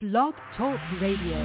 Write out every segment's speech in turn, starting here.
Blog Talk Radio.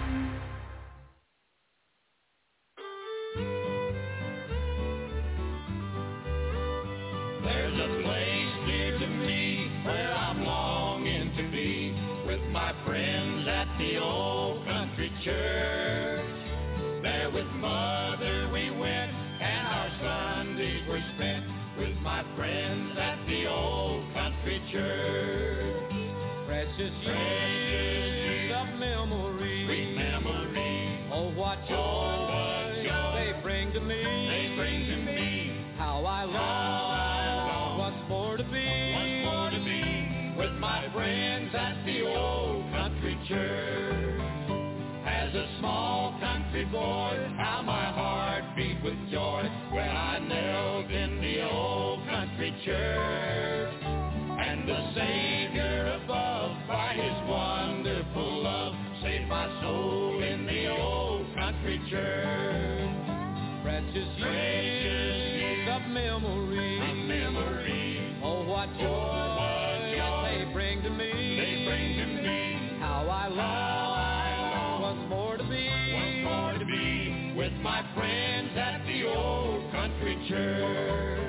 There's a place near to me where I'm longing to be with my friends at the old country church. There with Mother we went and our Sundays were spent with my friends at the old country church. Precious years of memory, sweet memory. Oh, what joy they bring to me. They bring to me. How I long once more to be with my friends at the old country church. As a small country boy, how my heart beat with joy when I knelt in the old country church. And the Savior above, by his wonderful love, saved my soul in the old country church. Precious years of memory, oh what joy they bring to me. They bring to me. How I long once more to be with my friends at the old country church.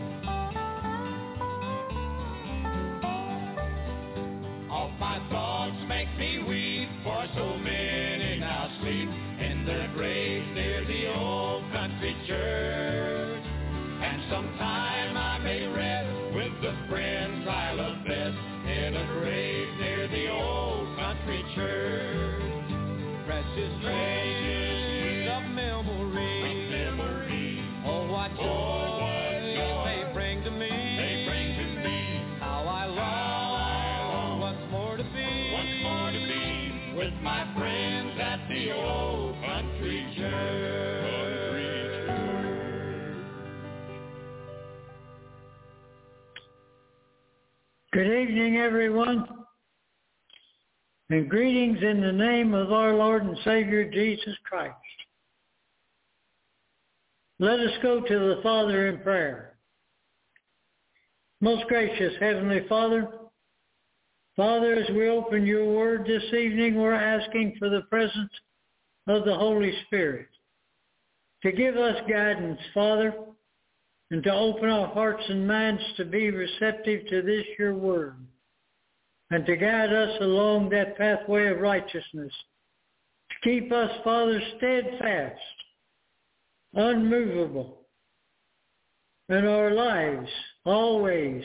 All my thoughts make me weep, for so many now sleep in their graves near the old country church. And sometime I may rest with the friends I love best in a grave near the old country church. Precious years of memory, oh what joy they bring to me. They bring to me. How I long once more to be with my friends at the old country church. Good evening, everyone, and greetings in the name of our Lord and Savior Jesus Christ. Let us go to the Father in prayer. Most gracious Heavenly Father, as we open your word this evening, we're asking for the presence of the Holy Spirit to give us guidance, Father, and to open our hearts and minds to be receptive to this, your word, and to guide us along that pathway of righteousness, to keep us, Father, steadfast, unmovable, in our lives, always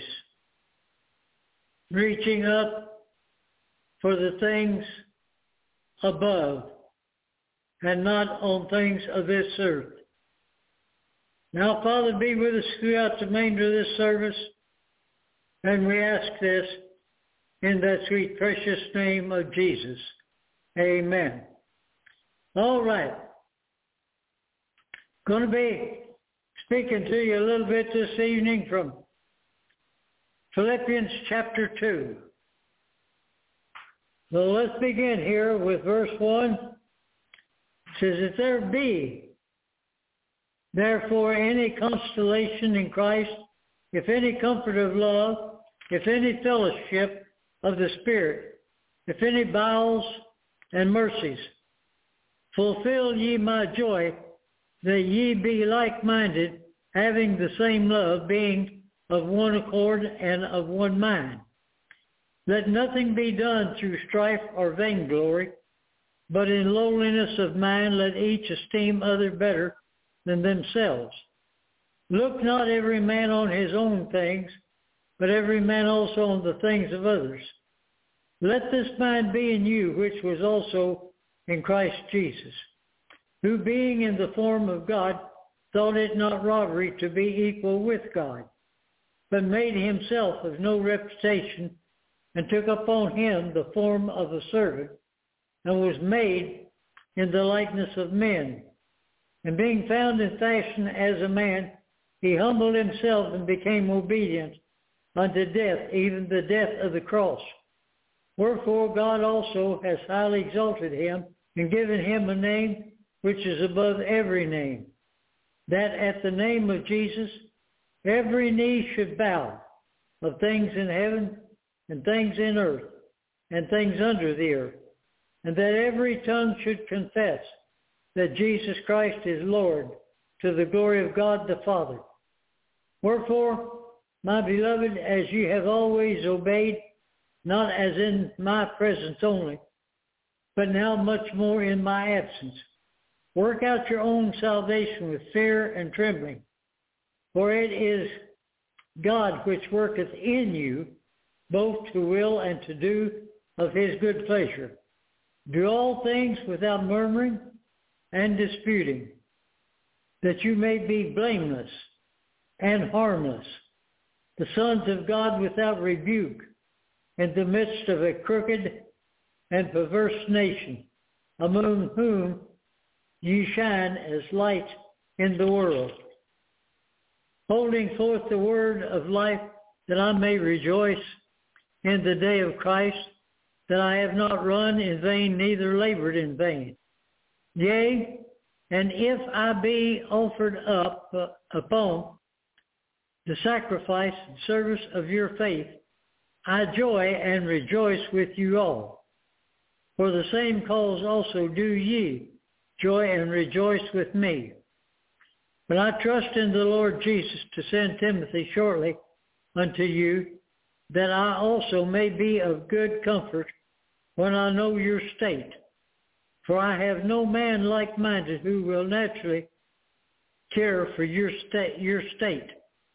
reaching up for the things above and not on things of this earth. Now, Father, be with us throughout the remainder of this service, and we ask this in that sweet, precious name of Jesus. Amen. All right. Going to be speaking to you a little bit this evening from Philippians chapter 2. So let's begin here with verse 1. It says, if there be therefore any consolation in Christ, if any comfort of love, if any fellowship of the Spirit, if any bowels and mercies, fulfill ye my joy, that ye be like-minded, having the same love, being of one accord and of one mind. Let nothing be done through strife or vainglory, but in lowliness of mind let each esteem other better than themselves. Look not every man on his own things, but every man also on the things of others. Let this mind be in you, which was also in Christ Jesus, who being in the form of God, thought it not robbery to be equal with God, but made himself of no reputation, and took upon him the form of a servant, and was made in the likeness of men. And being found in fashion as a man, he humbled himself and became obedient unto death, even the death of the cross. Wherefore God also has highly exalted him, and given him a name which is above every name, that at the name of Jesus every knee should bow, of things in heaven and things in earth and things under the earth, and that every tongue should confess that Jesus Christ is Lord, to the glory of God the Father. Wherefore, my beloved, as ye have always obeyed, not as in my presence only, but now much more in my absence, work out your own salvation with fear and trembling. For it is God which worketh in you, both to will and to do of his good pleasure. Do all things without murmuring and disputing, that you may be blameless and harmless, the sons of God without rebuke, in the midst of a crooked and perverse nation, among whom ye shine as light in the world, holding forth the word of life, that I may rejoice in the day of Christ, that I have not run in vain, neither labored in vain. Yea, and if I be offered up upon the sacrifice and service of your faith, I joy and rejoice with you all. For the same cause also do ye joy and rejoice with me. But I trust in the Lord Jesus to send Timothy shortly unto you, that I also may be of good comfort when I know your state. For I have no man like-minded who will naturally care for your state.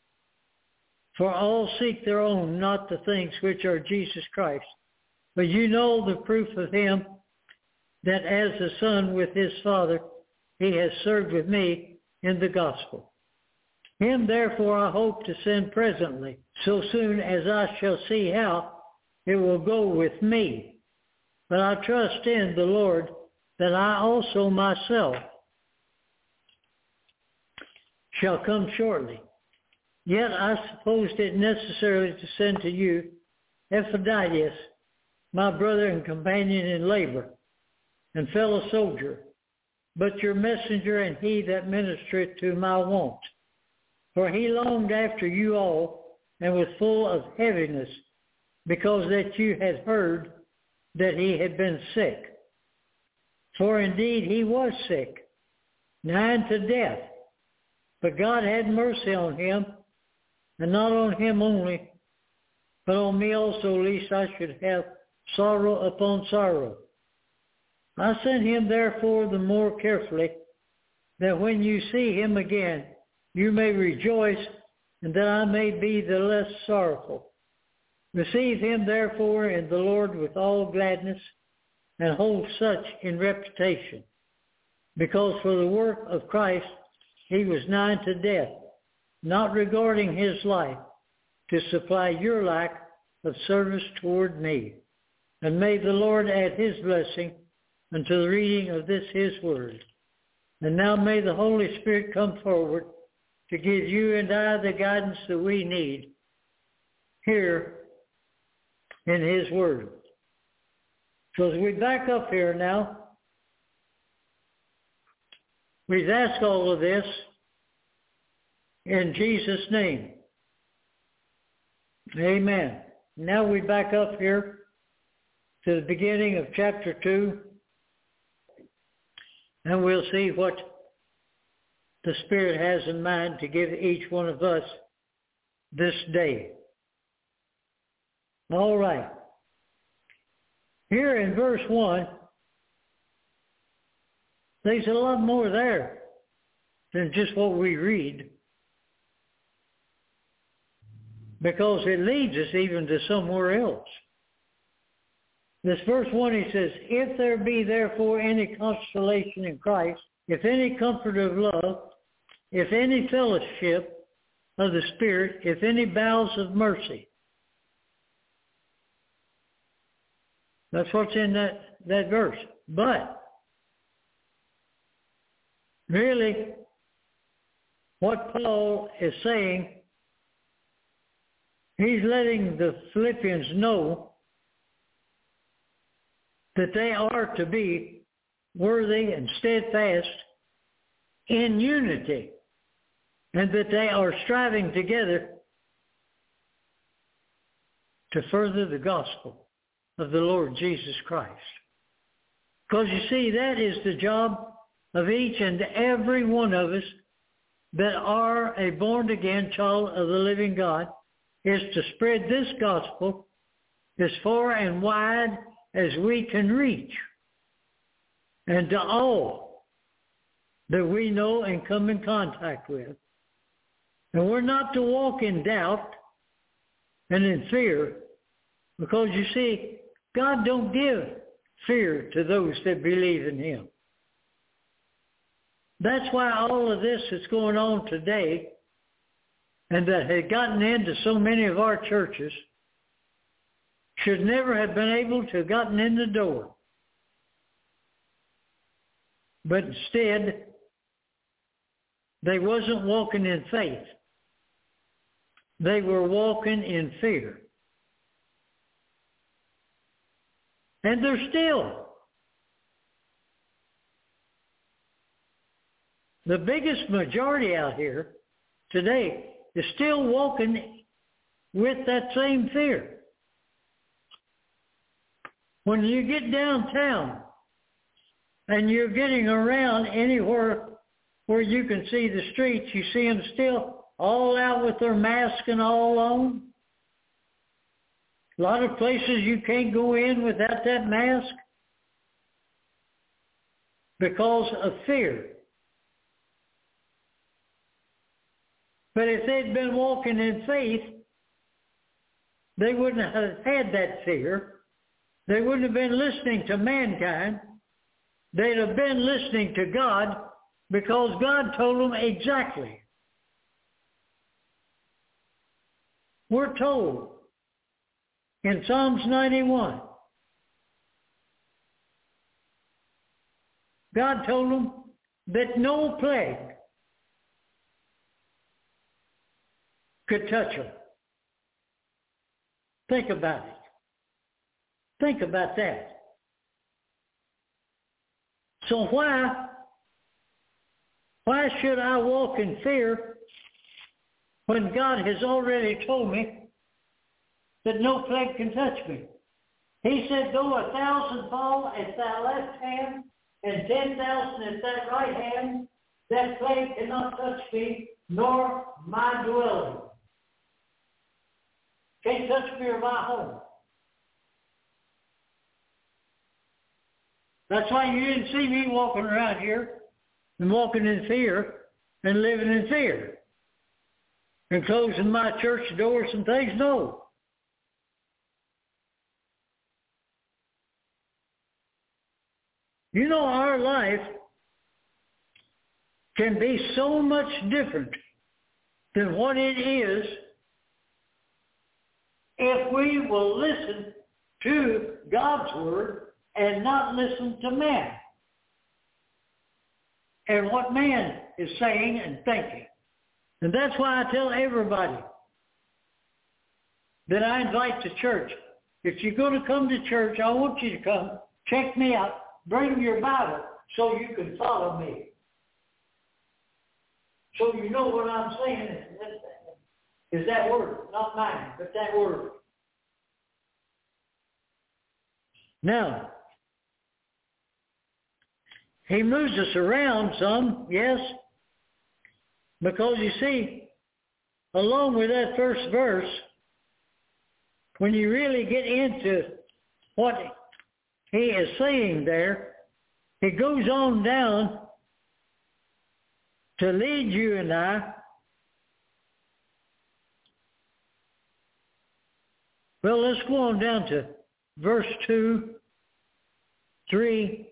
For all seek their own, not the things which are Jesus Christ. But you know the proof of him, that as a son with his father, he has served with me in the gospel. Him therefore I hope to send presently, so soon as I shall see how it will go with me. But I trust in the Lord that I also myself shall come shortly. Yet I supposed it necessary to send to you Epaphroditus, my brother and companion in labor, and fellow soldier, but your messenger and he that ministereth to my want. For he longed after you all, and was full of heaviness, because that you had heard that he had been sick. For indeed he was sick, nigh unto death. But God had mercy on him, and not on him only, but on me also, lest I should have sorrow upon sorrow. I sent him therefore the more carefully, that when you see him again, you may rejoice, and that I may be the less sorrowful. Receive him therefore in the Lord with all gladness, and hold such in reputation, because for the work of Christ he was nigh to death, not regarding his life, to supply your lack of service toward me. And may the Lord add his blessing unto the reading of this his word. And now may the Holy Spirit come forward to give you and I the guidance that we need here in his word. So as we back up here now, we've asked all of this in Jesus' name. Amen. Now we back up here to the beginning of chapter 2, and we'll see what the Spirit has in mind to give each one of us this day. All right. Here in verse 1, there's a lot more there than just what we read, because it leads us even to somewhere else. This verse 1, he says, if there be therefore any consolation in Christ, if any comfort of love, if any fellowship of the Spirit, if any bowels of mercy. That's what's in that verse. But really, what Paul is saying, he's letting the Philippians know that they are to be worthy and steadfast in unity, and that they are striving together to further the gospel of the Lord Jesus Christ. Because you see, that is the job of each and every one of us that are a born-again child of the living God, is to spread this gospel as far and wide as we can reach, and to all that we know and come in contact with. And we're not to walk in doubt and in fear, because you see, God don't give fear to those that believe in him. That's why all of this that's going on today, and that had gotten into so many of our churches, should never have been able to have gotten in the door. But instead, they wasn't walking in faith. They were walking in fear. And they're still. The biggest majority out here today is still walking with that same fear. When you get downtown and you're getting around anywhere where you can see the streets, you see them still all out with their mask and all on. A lot of places you can't go in without that mask because of fear. But if they'd been walking in faith, they wouldn't have had that fear. They wouldn't have been listening to mankind. They'd have been listening to God, because God told them exactly. We're told in Psalms 91, God told them that no plague could touch them. Think about it. Think about that. So why should I walk in fear when God has already told me that no plague can touch me? He said, though 1,000 fall at thy left hand and 10,000 at thy right hand, that plague cannot touch me, nor my dwelling. Can't touch me or my home. That's why you didn't see me walking around here and walking in fear and living in fear and closing my church doors and things. No. You know, our life can be so much different than what it is if we will listen to God's word and not listen to man and what man is saying and thinking. And that's why I tell everybody that I invite to church. If you're going to come to church, I want you to come, check me out, bring your Bible so you can follow me. So you know what I'm saying is that word, not mine, but that word. Now, he moves us around some, yes, because you see, along with that first verse, when you really get into what he is saying there, he goes on down to lead you and I. Well, let's go on down to verse 2, 3,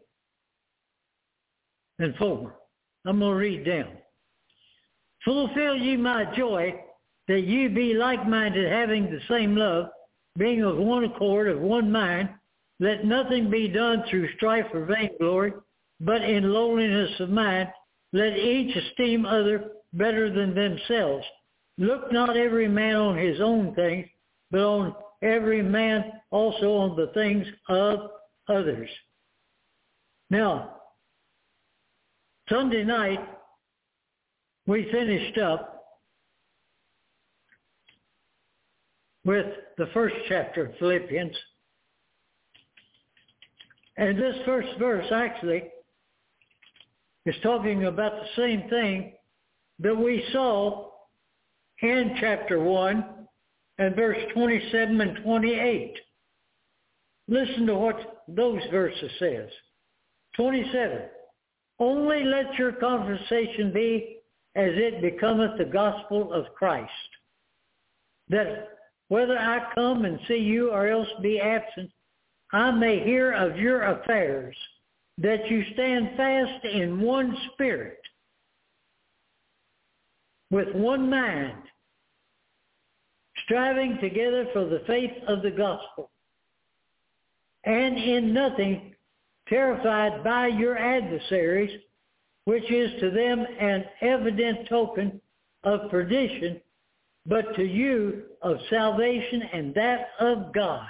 and 4. I'm going to read down. Fulfill ye my joy, that ye be like-minded, having the same love, being of one accord, of one mind. Let nothing be done through strife or vainglory, but in lowliness of mind. Let each esteem other better than themselves. Look not every man on his own things, but on every man also on the things of others. Now, Sunday night, we finished up with the first chapter of Philippians. And this first verse actually is talking about the same thing that we saw in chapter 1 and verse 27 and 28. Listen to what those verses says. 27. Only let your conversation be as it becometh the gospel of Christ, that whether I come and see you or else be absent, I may hear of your affairs, that you stand fast in one spirit, with one mind, striving together for the faith of the gospel, and in nothing terrified by your adversaries, which is to them an evident token of perdition, but to you of salvation and that of God.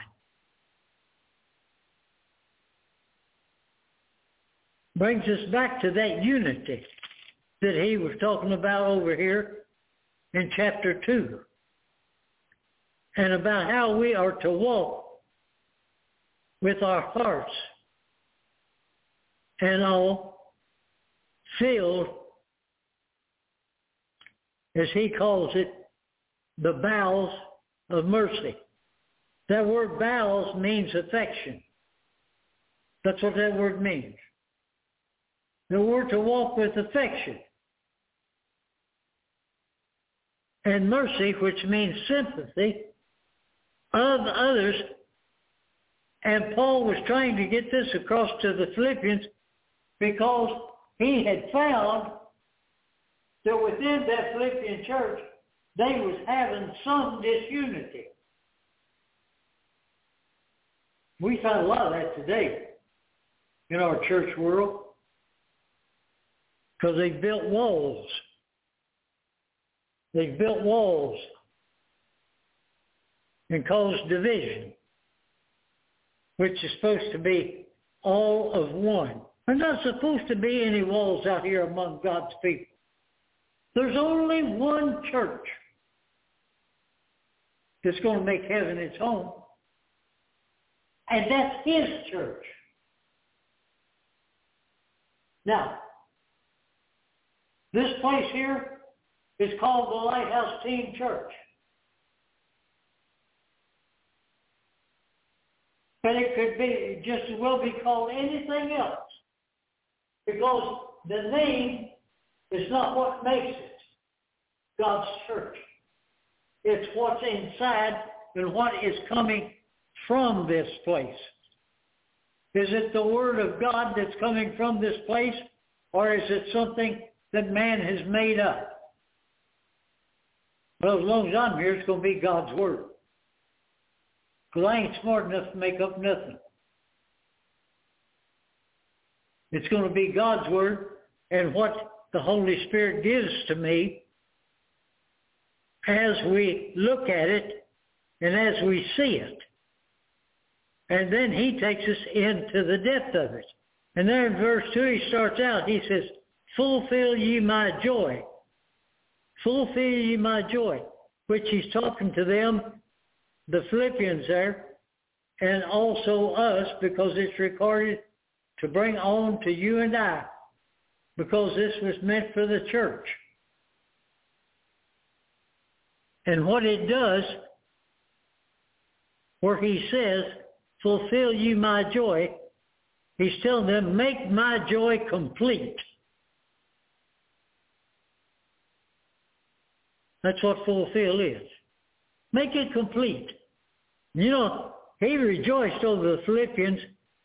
Brings us back to that unity that he was talking about over here in chapter 2, and about how we are to walk with our hearts and all filled, as he calls it, the bowels of mercy. That word bowels means affection. That's what that word means. The word to walk with affection. And mercy, which means sympathy of others. And Paul was trying to get this across to the Philippians because he had found that within that Philippian church, they was having some disunity. We find a lot of that today in our church world because they've built walls. They've built walls and caused division, which is supposed to be all of one. There's not supposed to be any walls out here among God's people. There's only one church that's going to make heaven its home. And that's his church. Now, this place here is called the Lighthouse Team Church. But it could be just as well be called anything else. Because the name is not what makes it God's church. It's what's inside and what is coming from this place. Is it the Word of God that's coming from this place, or is it something that man has made up? Well, as long as I'm here, it's going to be God's Word. Because I ain't smart enough to make up nothing. It's going to be God's Word and what the Holy Spirit gives to me as we look at it and as we see it. And then he takes us into the depth of it. And there in verse 2 he starts out, he says, fulfill ye my joy. Fulfill ye my joy. Which he's talking to them, the Philippians there, and also us, because it's recorded to bring on to you and I, because this was meant for the church. And what it does, where he says, fulfill you my joy, he's telling them, make my joy complete. That's what fulfill is. Make it complete. You know, he rejoiced over the Philippians,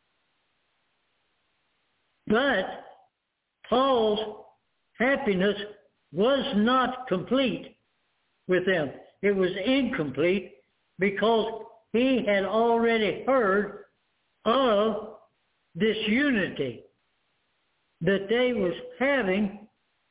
but Paul's happiness was not complete with them. It was incomplete because he had already heard of this unity that they was having,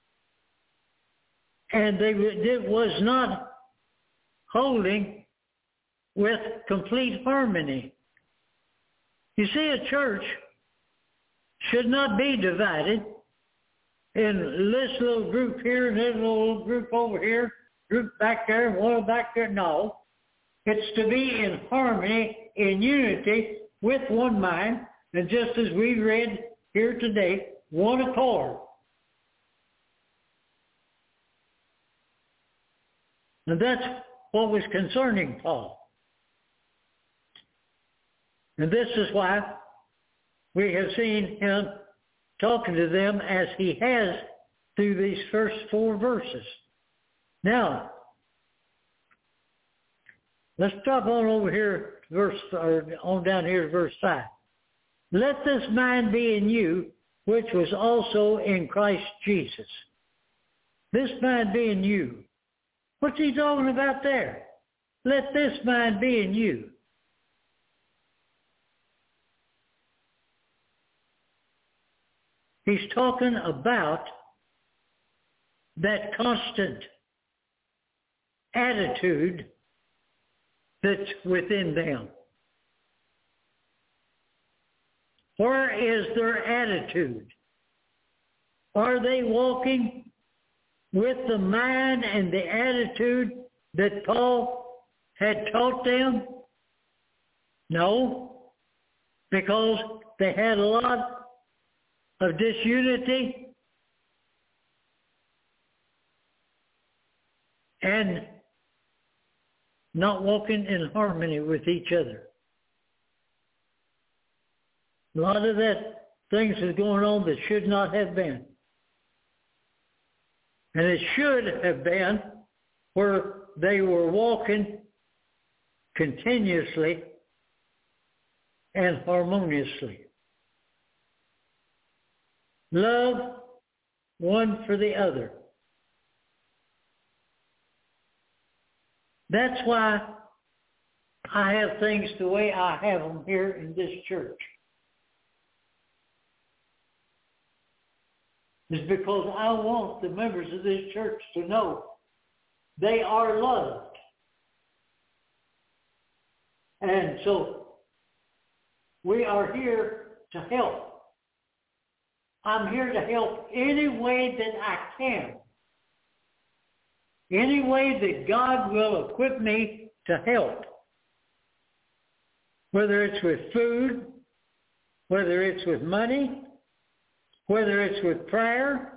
and it was not holding with complete harmony. You see, a church should not be divided in this little group here and this little group over here, group back there, one back there. No. It's to be in harmony, in unity, with one mind, And just as we read here today, one accord. And that's what was concerning Paul. And this is why we have seen him talking to them as he has through these first 4 verses. Now, let's drop on over here to on down here to verse 5. Let this mind be in you, which was also in Christ Jesus. This mind be in you. What's he talking about there? Let this mind be in you. He's talking about that constant attitude that's within them. Where is their attitude? Are they walking with the mind and the attitude that Paul had taught them? No, because they had a lot of disunity and not walking in harmony with each other. A lot of that things is going on that should not have been. And it should have been where they were walking continuously and harmoniously. Love one for the other. That's why I have things the way I have them here in this church. It's because I want the members of this church to know they are loved. And so we are here to help. I'm here to help any way that I can. Any way that God will equip me to help. Whether it's with food, whether it's with money, whether it's with prayer,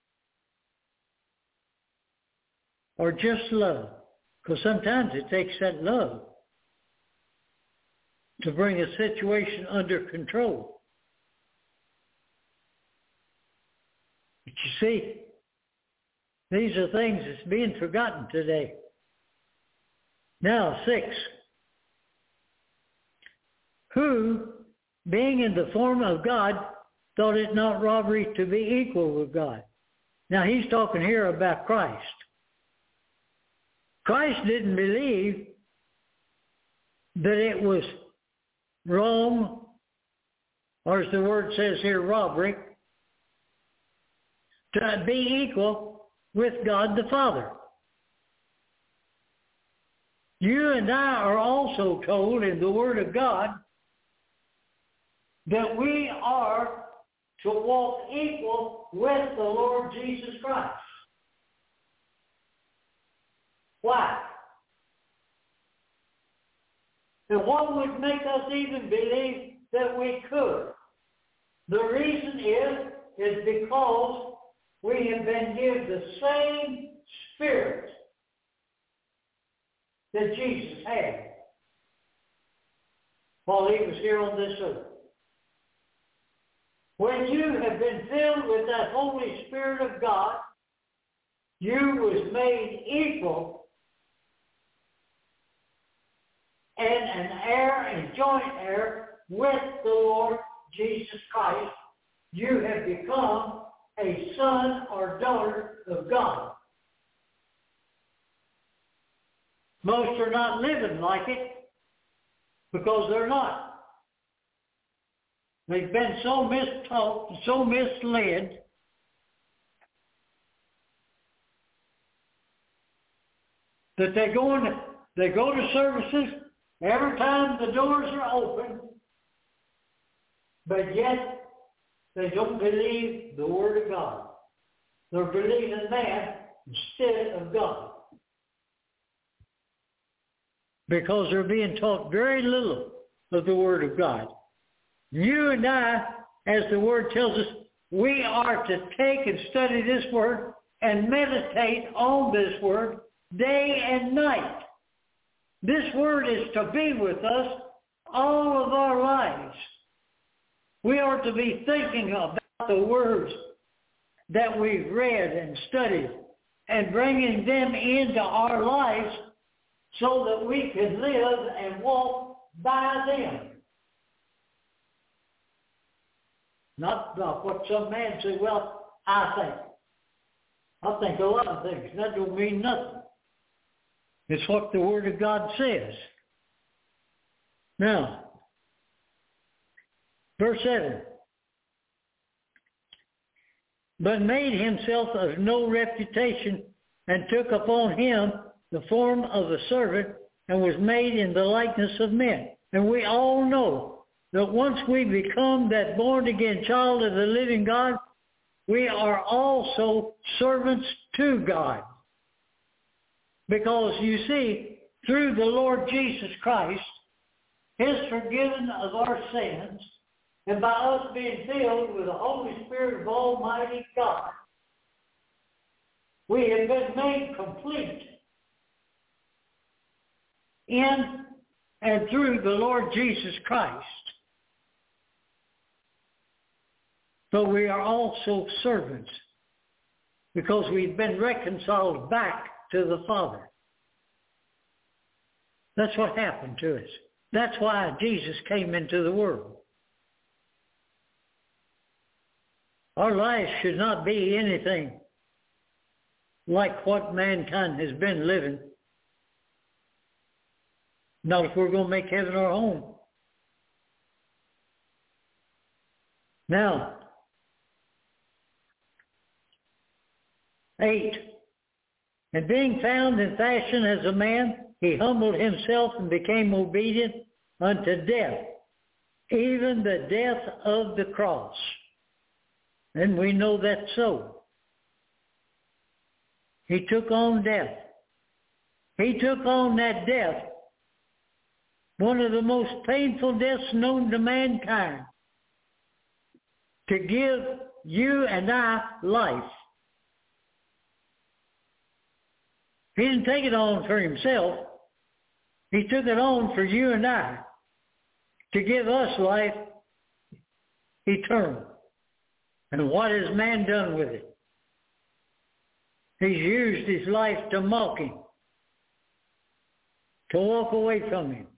or just love. Because sometimes it takes that love to bring a situation under control. But you see, these are things that's being forgotten today. Now, 6. Who, being in the form of God, thought it not robbery to be equal with God. Now, he's talking here about Christ. Christ didn't believe that it was wrong, or as the word says here, robbery, to be equal with God the Father. You and I are also told in the Word of God that we are to walk equal with the Lord Jesus Christ. Why? And what would make us even believe that we could? The reason is because we have been given the same Spirit that Jesus had while he was here on this earth. When you have been filled with that Holy Spirit of God, you was made equal and an heir and joint heir with the Lord Jesus Christ. You have become a son or daughter of God. Most are not living like it because they're not. They've been so mistaught, so misled, that they go to services every time the doors are open, but yet they don't believe the Word of God. They're believing man instead of God. Because they're being taught very little of the Word of God. You and I, as the Word tells us, we are to take and study this Word and meditate on this Word day and night. This Word is to be with us all of our lives. We are to be thinking about the words that we've read and studied and bringing them into our lives so that we can live and walk by them. Not what some man says, well, I think a lot of things. That don't mean nothing. It's what the Word of God says. Now, verse 7. But made himself of no reputation, and took upon him the form of a servant, and was made in the likeness of men. And we all know that once we become that born-again child of the living God, we are also servants to God. Because you see, through the Lord Jesus Christ, His forgiven of our sins, and by us being filled with the Holy Spirit of Almighty God, we have been made complete in and through the Lord Jesus Christ. But we are also servants because we've been reconciled back to the Father. That's what happened to us. That's why Jesus came into the world. Our lives should not be anything like what mankind has been living. Not if we're going to make heaven our home. Now, 8. And being found in fashion as a man, he humbled himself and became obedient unto death, even the death of the cross. And we know that's so. He took on death. He took on that death, one of the most painful deaths known to mankind, to give you and I life. He didn't take it on for himself. He took it on for you and I, to give us life eternal. And what has man done with it? He's used his life to mock him, to walk away from him.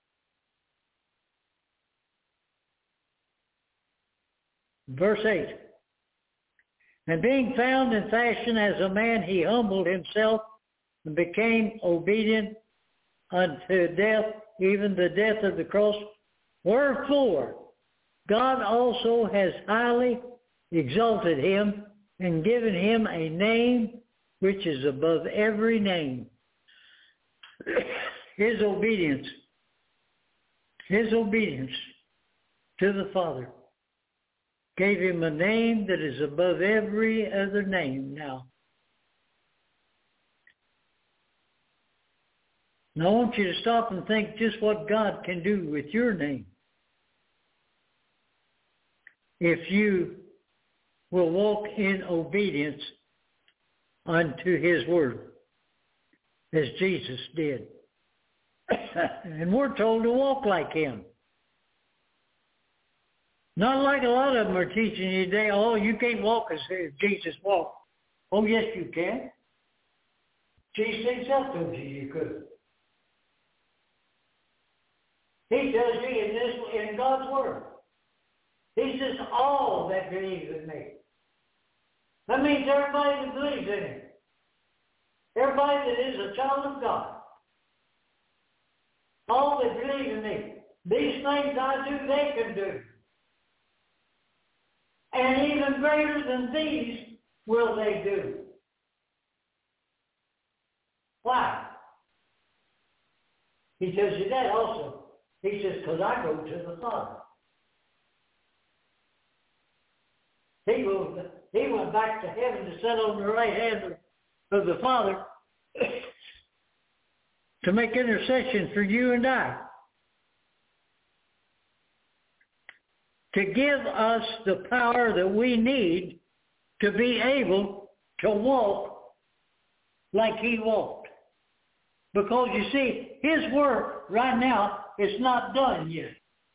Verse 8. And being found in fashion as a man, he humbled himself and became obedient unto death, even the death of the cross. Wherefore, God also has highly exalted him and given him a name which is above every name. His obedience to the Father gave him a name that is above every other name. Now I want you to stop and think just what God can do with your name if you will walk in obedience unto His Word, as Jesus did. And we're told to walk like Him. Not like a lot of them are teaching you today, oh, you can't walk as Jesus walked. Oh, yes, you can. Jesus himself told you could. He tells you in God's Word. He says, all that believe in me. That means everybody that believes in Him. Everybody that is a child of God. All that believe in me. These things I do, they can do. And even greater than these will they do. Why? He tells you that also. He says, because I go to the Father. He went back to heaven to sit on the right hand of the Father to make intercession for you and I. to give us the power that we need to be able to walk like he walked. Because you see, his work right now is not done yet.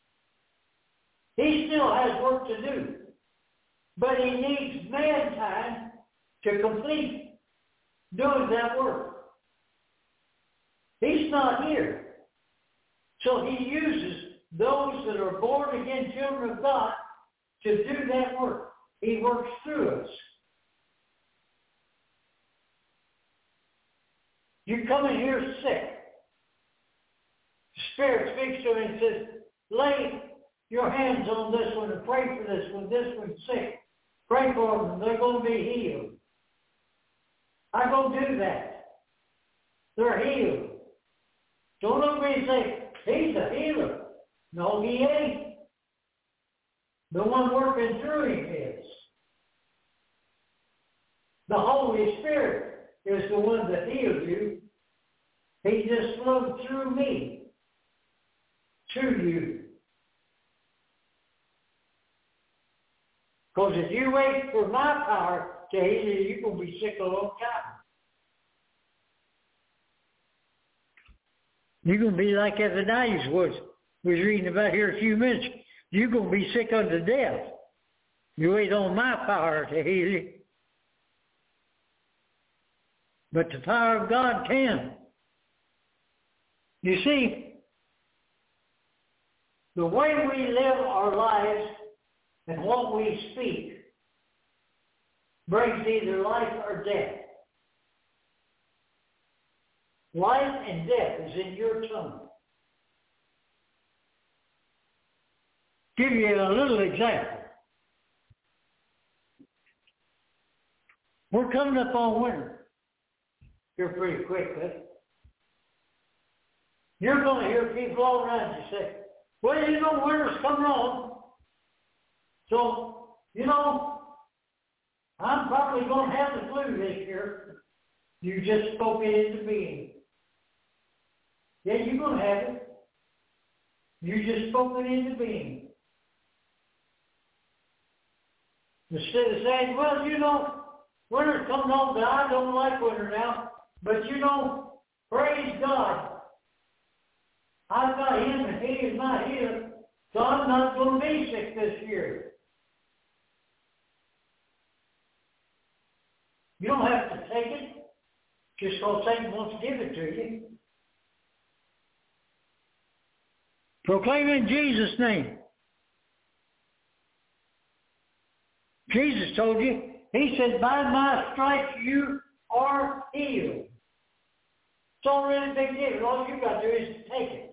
He still has work to do. But he needs mankind to complete doing that work. He's not here. So he uses those that are born again children of God to do that work. He works through us. You come in here sick. The Spirit speaks to him and says, lay your hands on this one and pray for this one. This one's sick. Pray for them. They're going to be healed. I go do that. They're healed. Don't look at me and say, he's a healer. No, he ain't. The one working through him is. The Holy Spirit is the one that heals you. He just flowed through me to you. Because if you wait for my power to heal you, you're going to be sick a long time. You're going to be like Ephanias was reading about here a few minutes. You're going to be sick unto death. You wait on my power to heal you. But the power of God can. You see, the way we live our lives and what we speak brings either life or death. Life and death is in your tongue. Give you a little example. We're coming up on winter here pretty quickly. You're going to hear people all around you say, well, you know, winter's coming on. So, you know, I'm probably going to have the flu this year. You just spoke it into being. Yeah, you're going to have it. You just spoke it into being. Instead of saying, well, you know, winter's coming on, but I don't like winter now. But, you know, praise God. I've got him and he is my healer, so I'm not going to be sick this year. You don't have to take it just because Satan wants to give it to you. Proclaim in Jesus' name. Jesus told you, he said, by my stripes you are healed. It's already been given. All you got to do is to take it.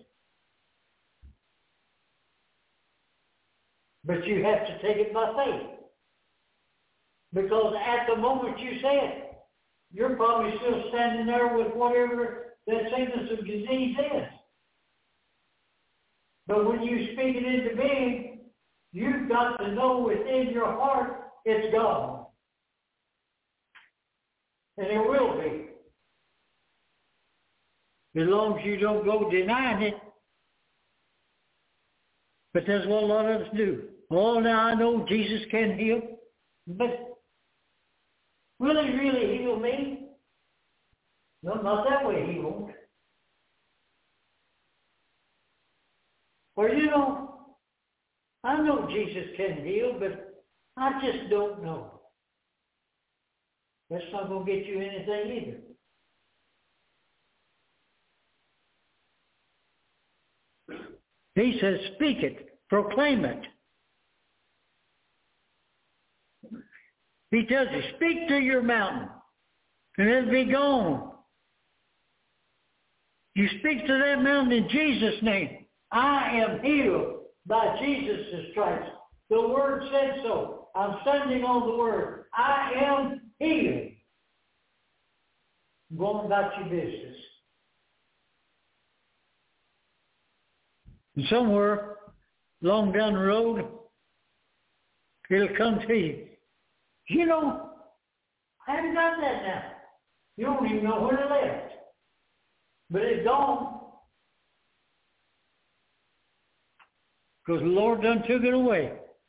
But you have to take it by faith. Because at the moment you say it, you're probably still standing there with whatever that sickness or disease is. But when you speak it into being, you've got to know within your heart it's gone. And it will be. As long as you don't go denying it. But that's what a lot of us do. Oh, now I know Jesus can heal. But will he really heal me? No, not that way he won't. Or, you know, I know Jesus can heal, but I just don't know. That's not going to get you anything either. He says, speak it, proclaim it. He tells you, speak to your mountain, and it'll be gone. You speak to that mountain in Jesus' name. I am healed by Jesus' stripes. The Word said so. I'm standing on the Word. I am healed. Going about your business. And somewhere along down the road, it'll come to you. You know, I haven't got that now. You don't even know where it left. But it's gone. Because the Lord done took it away.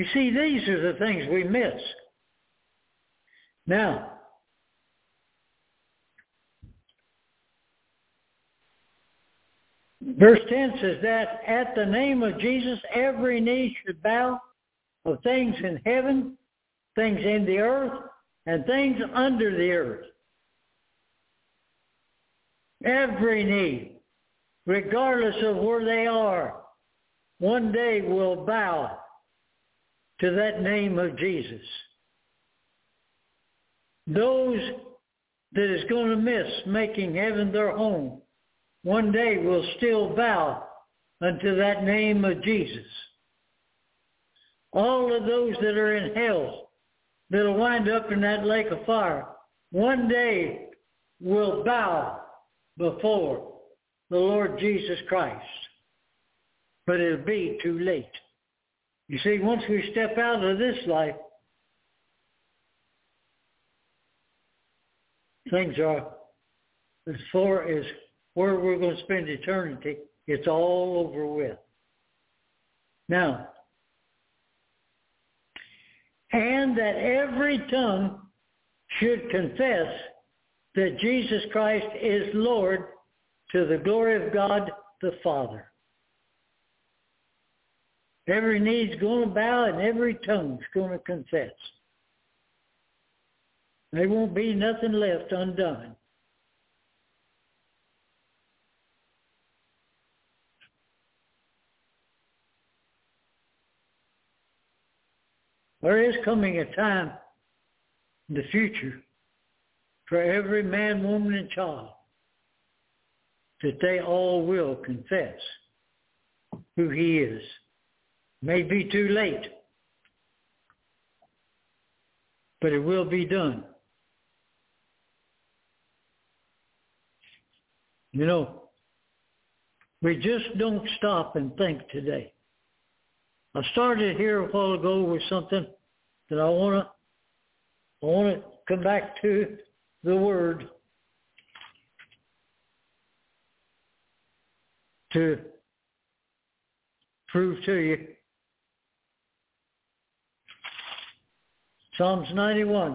You see, these are the things we miss. Now, verse 10 says that at the name of Jesus, every knee should bow, of things in heaven, things in the earth, and things under the earth. Every knee, regardless of where they are, one day will bow to that name of Jesus. Those that is going to miss making heaven their home, one day will still bow unto that name of Jesus. All of those that are in hell, that will wind up in that lake of fire, one day will bow before the Lord Jesus Christ. But it'll be too late. You see, once we step out of this life, things are, as far as where we're going to spend eternity, it's all over with. Now, and that every tongue should confess that Jesus Christ is Lord, to the glory of God the Father. Every knee's going to bow and every tongue's going to confess. There won't be nothing left undone. There is coming a time in the future for every man, woman, and child that they all will confess who he is. May be too late, but it will be done. You know, we just don't stop and think today. I started here a while ago with something that I want to come back to the Word to prove to you. Psalms 91.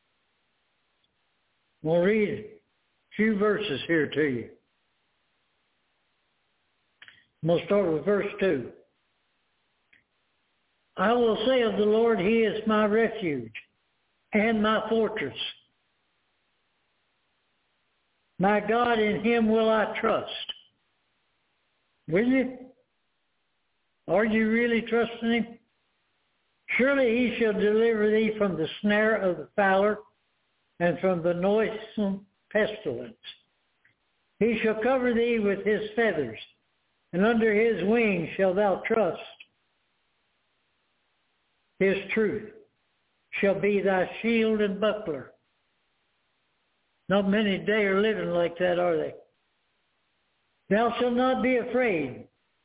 We'll read a few verses here to you. We'll start with verse 2. I will say of the Lord, he is my refuge and my fortress. My God, in him will I trust. Will you? Are you really trusting him? Surely he shall deliver thee from the snare of the fowler and from the noisome pestilence. He shall cover thee with his feathers, and under his wings shalt thou trust. His truth shall be thy shield and buckler. Not many today are living like that, are they? Thou shalt not be afraid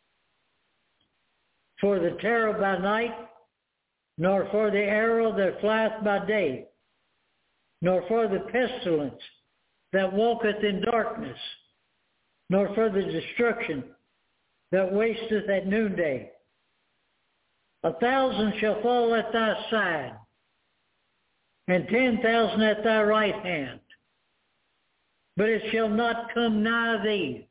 for the terror by night, nor for the arrow that flieth by day, nor for the pestilence that walketh in darkness, nor for the destruction that wasteth at noonday. 1,000 shall fall at thy side, and 10,000 at thy right hand, but it shall not come nigh thee.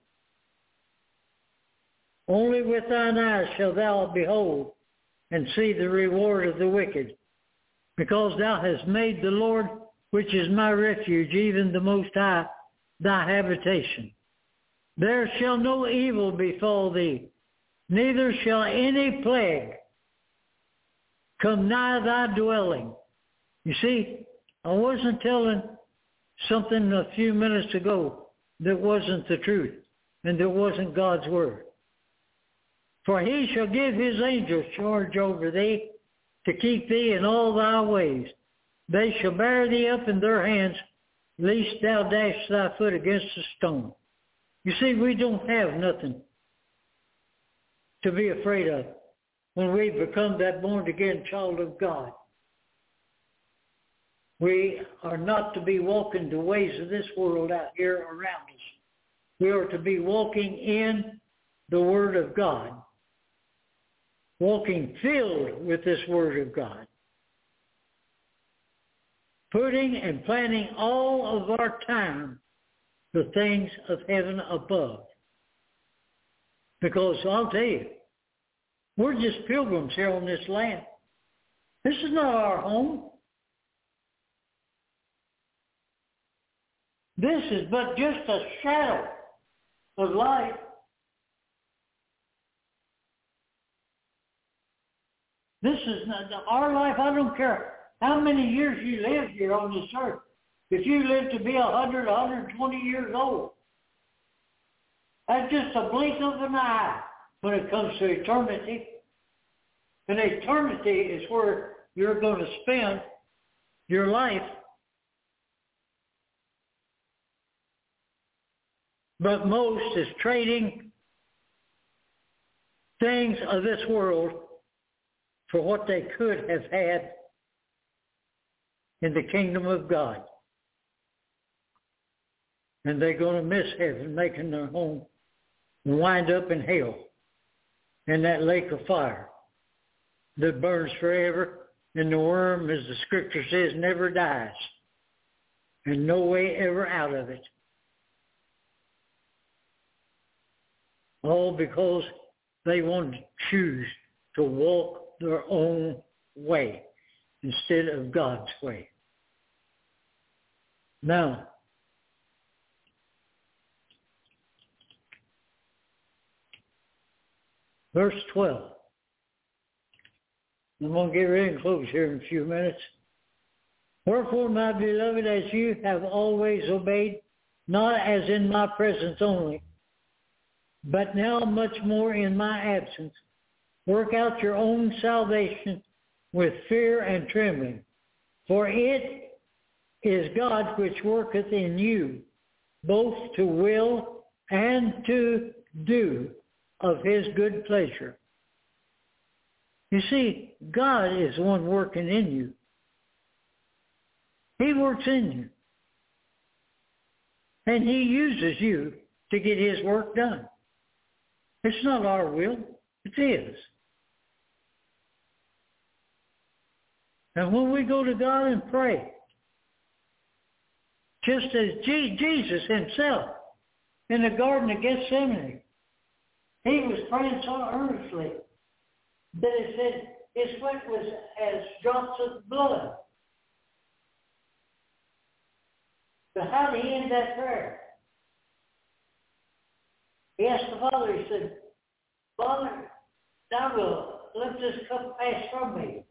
Only with thine eyes shalt thou behold and see the reward of the wicked, because thou hast made the Lord, which is my refuge, even the Most High, thy habitation. There shall no evil befall thee, neither shall any plague come nigh thy dwelling. You see, I wasn't telling something a few minutes ago that wasn't the truth and that wasn't God's word. For he shall give his angels charge over thee to keep thee in all thy ways. They shall bear thee up in their hands, lest thou dash thy foot against a stone. You see, we don't have nothing to be afraid of when we become that born-again child of God. We are not to be walking the ways of this world out here around us. We are to be walking in the Word of God. walking filled with this Word of God, putting and planning all of our time the things of heaven above. Because I'll tell you, we're just pilgrims here on this land. This is not our home. This is but just a shadow of life. This is not our life. I don't care how many years you live here on this earth. If you live to be 100, 120 years old, that's just a blink of an eye when it comes to eternity. And eternity is where you're going to spend your life. But most is trading things of this world for what they could have had in the kingdom of God. And they're going to miss heaven, making their home, and wind up in hell, in that lake of fire that burns forever, and the worm, as the scripture says, never dies, and no way ever out of it. All because they want to choose to walk their own way instead of God's way. Now, verse 12. I'm going to get ready and close here in a few minutes. Wherefore, my beloved, as you have always obeyed, not as in my presence only, but now much more in my absence, work out your own salvation with fear and trembling. For it is God which worketh in you, both to will and to do of his good pleasure. You see, God is the one working in you. He works in you. And he uses you to get his work done. It's not our will, it's his. And when we go to God and pray, just as Jesus himself in the Garden of Gethsemane, he was praying so earnestly that it said his sweat was as drops of blood. But how did he end that prayer? He asked the Father, he said, Father, thou wilt let this cup pass from me.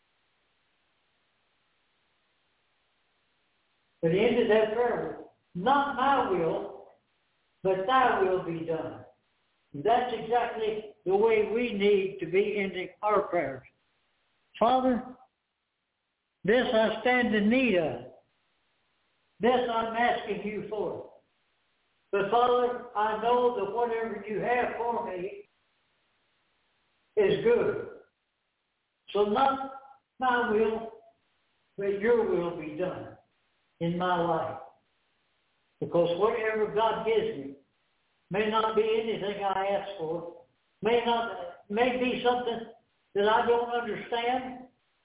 But he ended that prayer with, not my will, but thy will be done. And that's exactly the way we need to be ending our prayers. Father, this I stand in need of. This I'm asking you for. But Father, I know that whatever you have for me is good. So not my will, but your will be done in my life. Because whatever God gives me may not be anything I ask for, may be something that I don't understand,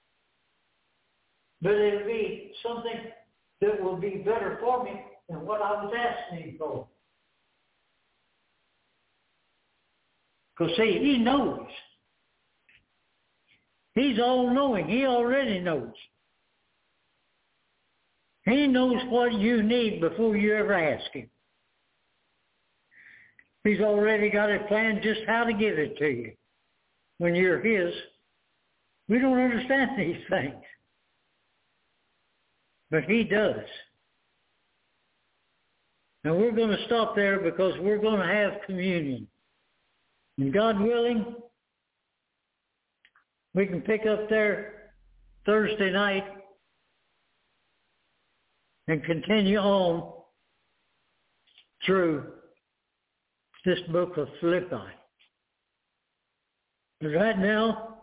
but it'll be something that will be better for me than what I was asking him for. Because see, he knows. He's all-knowing. He already knows. He knows what you need before you ever ask him. He's already got a plan just how to give it to you when you're his. We don't understand these things. But he does. And we're going to stop there because we're going to have communion. And God willing, we can pick up there Thursday night and continue on through this book of Philippi. But right now,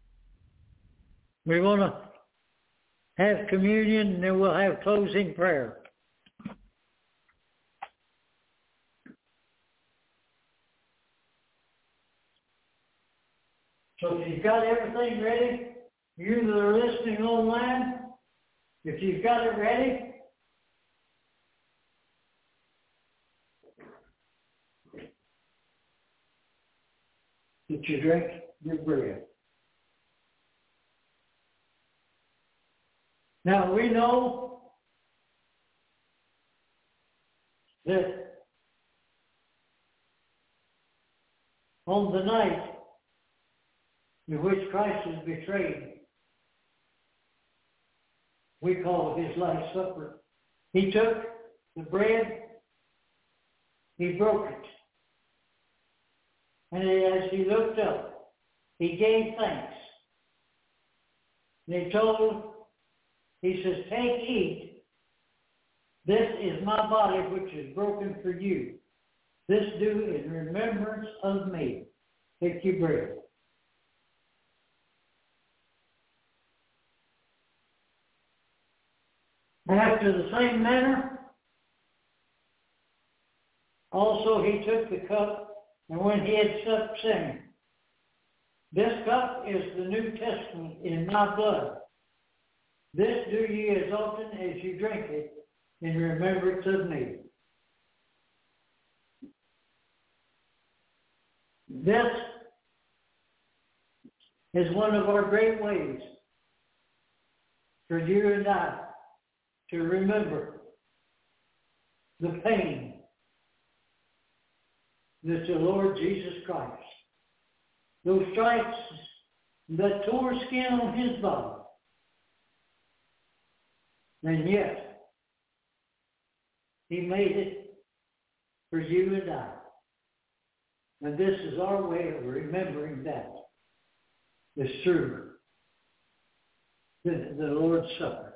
we want to have communion, and then we'll have closing prayer. So if you've got everything ready, you that are listening online, if you've got it ready, that you drink your bread. Now we know that on the night in which Christ was betrayed, we call it his Last Supper. He took the bread, he broke it. And as he looked up, he gave thanks. And he says, take, eat. This is my body which is broken for you. This do in remembrance of me. Take your bread. After the same manner, also he took the cup, and when he had supped, saying, this cup is the New Testament in my blood. This do ye as often as you drink it in remembrance of me. This is one of our great ways for you and I to remember the pain that the Lord Jesus Christ, those stripes that tore skin on his body, and yet he made it for you and I. And this is our way of remembering that. It's through the Lord's Supper.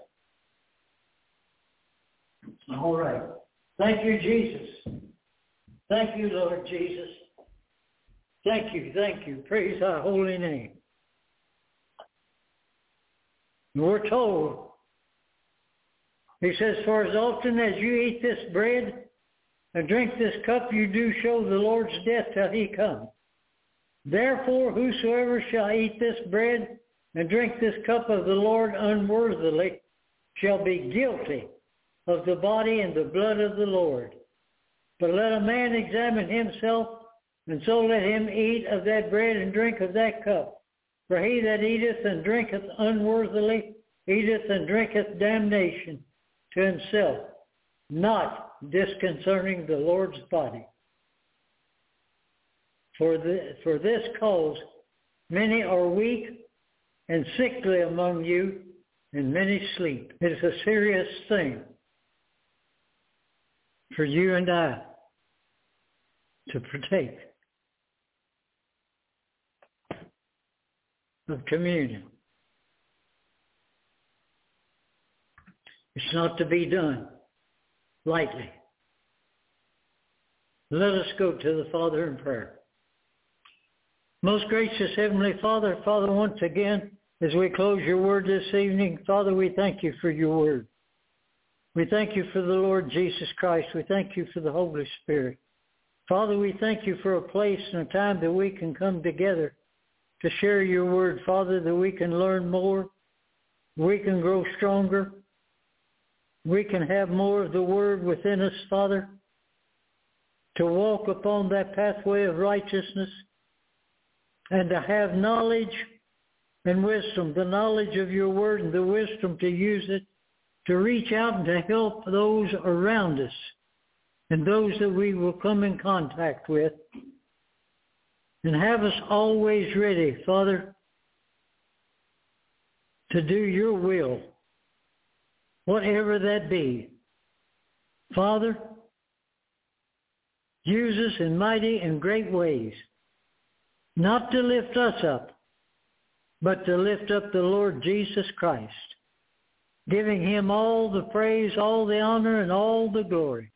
All right. Thank you, Jesus. Thank you, Lord Jesus. Thank you. Praise thy holy name. We're told, he says, for as often as you eat this bread and drink this cup, you do show the Lord's death till he come. Therefore, whosoever shall eat this bread and drink this cup of the Lord unworthily shall be guilty of the body and the blood of the Lord. But let a man examine himself, and so let him eat of that bread and drink of that cup. For he that eateth and drinketh unworthily eateth and drinketh damnation to himself, not disconcerning the Lord's body. For this cause many are weak and sickly among you, and many sleep. It is a serious thing for you and I to partake of communion. It's not to be done lightly. Let us go to the Father in prayer. Most gracious Heavenly Father, once again, as we close your word this evening, Father, we thank you for your word. We thank you for the Lord Jesus Christ. We thank you for the Holy Spirit. Father, we thank you for a place and a time that we can come together to share your word, Father, that we can learn more, we can grow stronger, we can have more of the word within us, Father, to walk upon that pathway of righteousness and to have knowledge and wisdom, the knowledge of your word and the wisdom to use it, to reach out and to help those around us and those that we will come in contact with, and have us always ready, Father, to do your will, whatever that be. Father, use us in mighty and great ways, not to lift us up, but to lift up the Lord Jesus Christ, giving him all the praise, all the honor, and all the glory.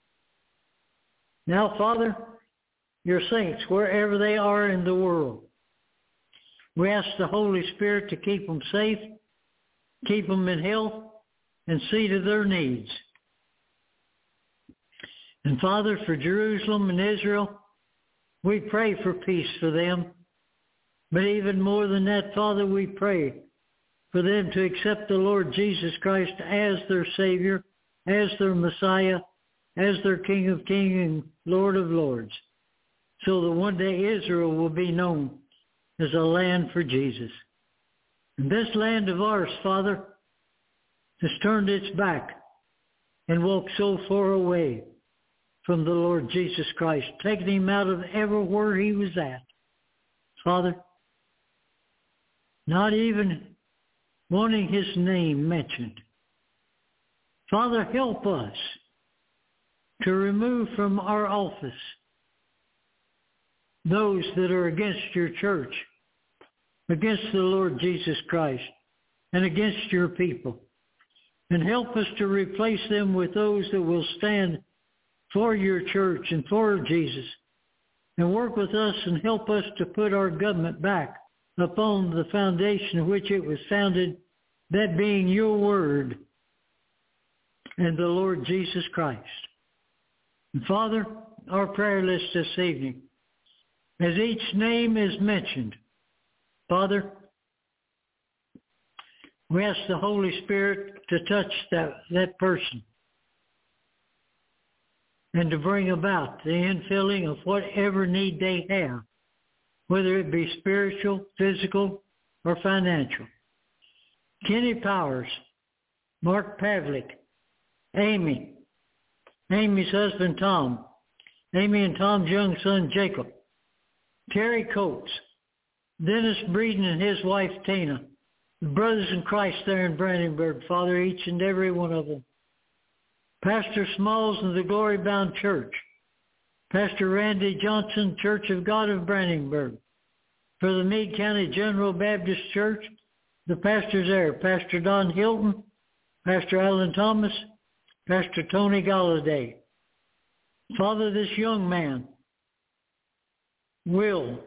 Now, Father, your saints, wherever they are in the world, we ask the Holy Spirit to keep them safe, keep them in health, and see to their needs. And Father, for Jerusalem and Israel, we pray for peace for them. But even more than that, Father, we pray for them to accept the Lord Jesus Christ as their Savior, as their Messiah, as their King of Kings and Lord of Lords, so that one day Israel will be known as a land for Jesus. And this land of ours, Father, has turned its back and walked so far away from the Lord Jesus Christ, taking him out of everywhere he was at. Father, not even wanting his name mentioned. Father, help us to remove from our office those that are against your church, against the Lord Jesus Christ, and against your people. And help us to replace them with those that will stand for your church and for Jesus, and work with us and help us to put our government back upon the foundation in which it was founded, that being your word and the Lord Jesus Christ. And Father, our prayer list this evening, as each name is mentioned, Father, we ask the Holy Spirit to touch that person and to bring about the infilling of whatever need they have, whether it be spiritual, physical, or financial. Kenny Powers, Mark Pavlik, Amy's husband Tom, Amy and Tom's young son Jacob, Terry Coates, Dennis Breeden and his wife Tina, the brothers in Christ there in Brandenburg, Father, each and every one of them. Pastor Smalls and the Glory Bound Church, Pastor Randy Johnson, Church of God of Brandenburg, for the Meade County General Baptist Church, the pastors there, Pastor Don Hilton, Pastor Alan Thomas, Pastor Tony Galladay. Father, this young man, Will,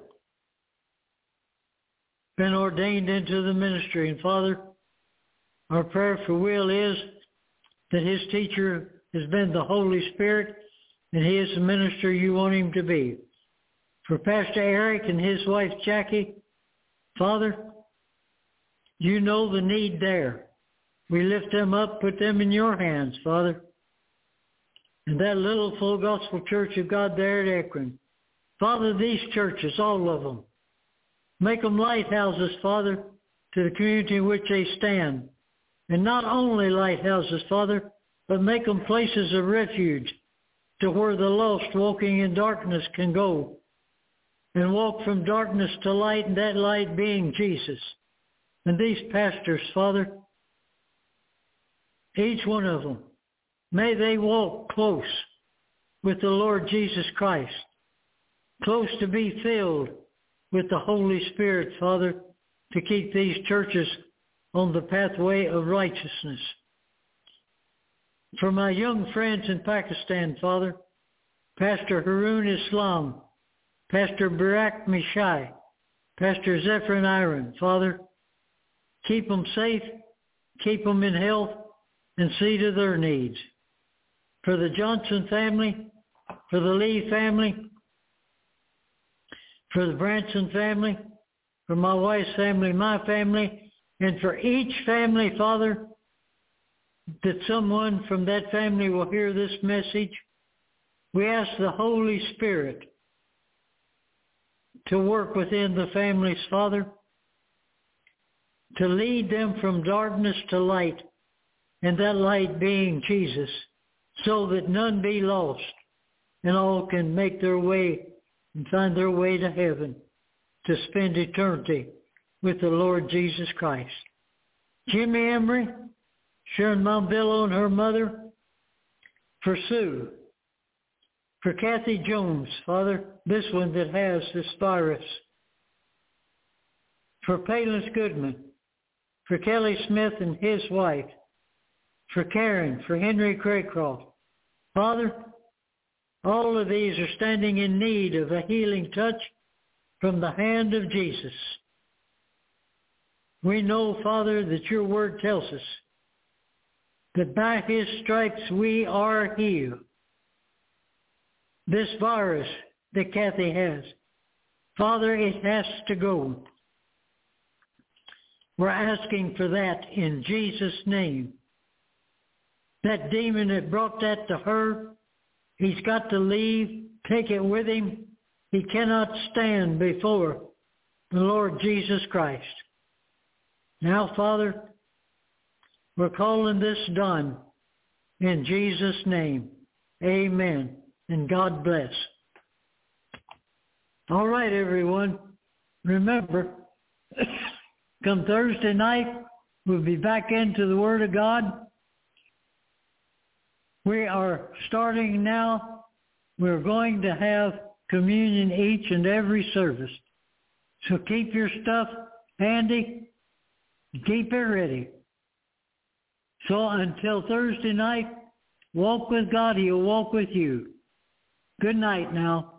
been ordained into the ministry. And Father, our prayer for Will is that his teacher has been the Holy Spirit, and he is the minister you want him to be. For Pastor Eric and his wife Jackie, Father, you know the need there. We lift them up, put them in your hands, Father. And that little Full Gospel Church of God there at Akron. Father, these churches, all of them, make them lighthouses, Father, to the community in which they stand. And not only lighthouses, Father, but make them places of refuge to where the lost walking in darkness can go and walk from darkness to light, and that light being Jesus. And these pastors, Father, each one of them, may they walk close with the Lord Jesus Christ, close to be filled with the Holy Spirit, Father, to keep these churches on the pathway of righteousness. For my young friends in Pakistan, Father, Pastor Harun Islam, Pastor Barak Mishai, Pastor Zephyrin Iron, Father, keep them safe, keep them in health, and see to their needs. For the Johnson family, for the Lee family, for the Branson family, for my wife's family, my family, and for each family, Father, that someone from that family will hear this message, we ask the Holy Spirit to work within the families, Father, to lead them from darkness to light, and that light being Jesus, so that none be lost, and all can make their way and find their way to heaven to spend eternity with the Lord Jesus Christ. Jimmy Emery, Sharon Monbillo and her mother, for Sue, for Kathy Jones, Father, this one that has this virus, for Palins Goodman, for Kelly Smith and his wife, for Karen, for Henry Craycroft. Father, all of these are standing in need of a healing touch from the hand of Jesus. We know, Father, that your word tells us that by his stripes we are healed. This virus that Kathy has, Father, it has to go. We're asking for that in Jesus' name. That demon that brought that to her, he's got to leave, take it with him. He cannot stand before the Lord Jesus Christ. Now, Father, we're calling this done in Jesus' name. Amen. And God bless. All right, everyone. Remember, come Thursday night, we'll be back into the Word of God. We are starting now. We're going to have communion each and every service. So keep your stuff handy. Keep it ready. So until Thursday night, walk with God. He'll walk with you. Good night now.